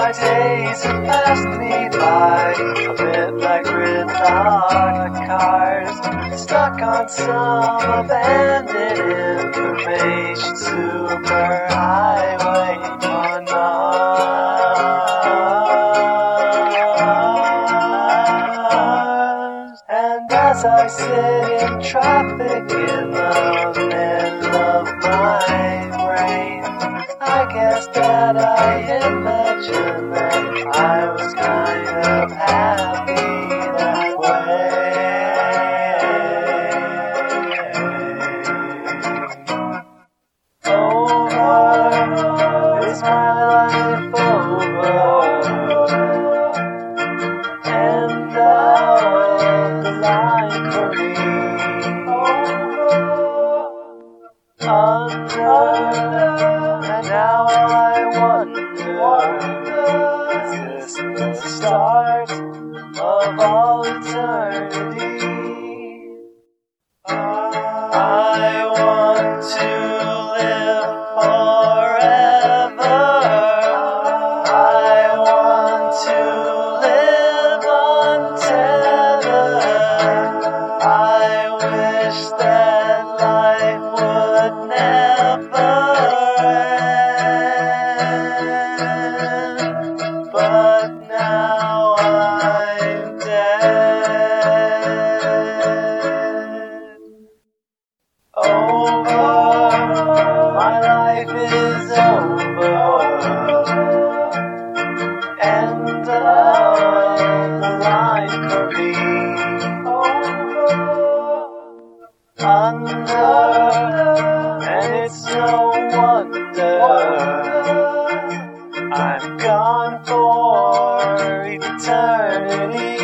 my days have passed me by, a bit like gridlock cars, stuck on some abandoned information superhighway on Mars. And as I sit in traffic in the middle of my brain, I guess that I imagined that I was kind of happy that way. Over, is my life over? End of the line for me. Under, and now I wonder, is this the start of all eternity? I want to live forever. I want to live untethered. I wish that life would never end, but now I'm dead. Over, my life is over. End of the line for me. Under, and it's no wonder I'm gone for eternity.